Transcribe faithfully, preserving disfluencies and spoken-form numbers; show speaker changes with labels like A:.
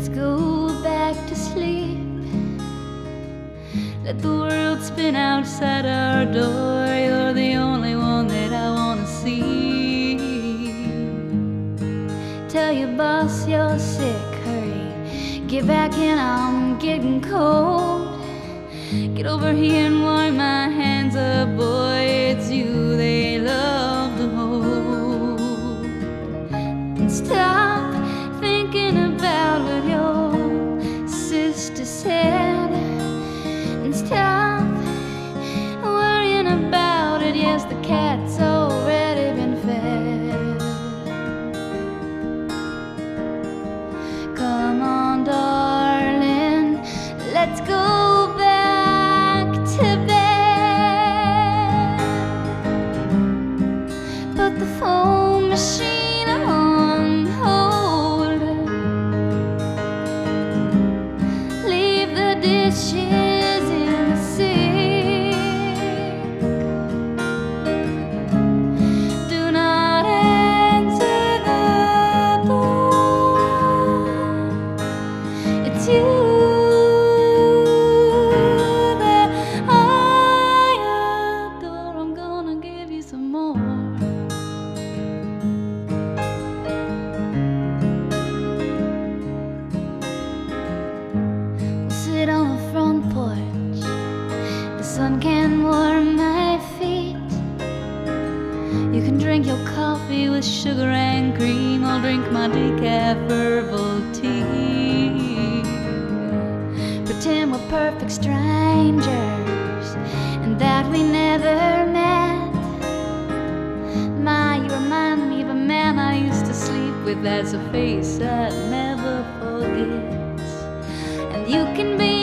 A: Let's go back to sleep. Let the world spin outside our door. You're the only one that I wanna see. Tell your boss you're sick, hurry, get back in, I'm getting cold. Get over here and warm my hands up, boy, it's you they love to hold. And stop thinking about what your sister said, and stop worrying about it. Yes, the cat's already been fed. Come on, darling, let's go back to bed. Put the phone machine on hold. Leave the dishes in the sink. Do not answer the door. It's you that I adore. I'm gonna give you some more. Sit on the front porch, the sun can warm my feet. You can drink your coffee with sugar and cream. I'll drink my decaf herbal tea. Pretend we're perfect strangers and that we never met. My, you remind me of a man I used to sleep with. That's a face I'd never forget. And you can be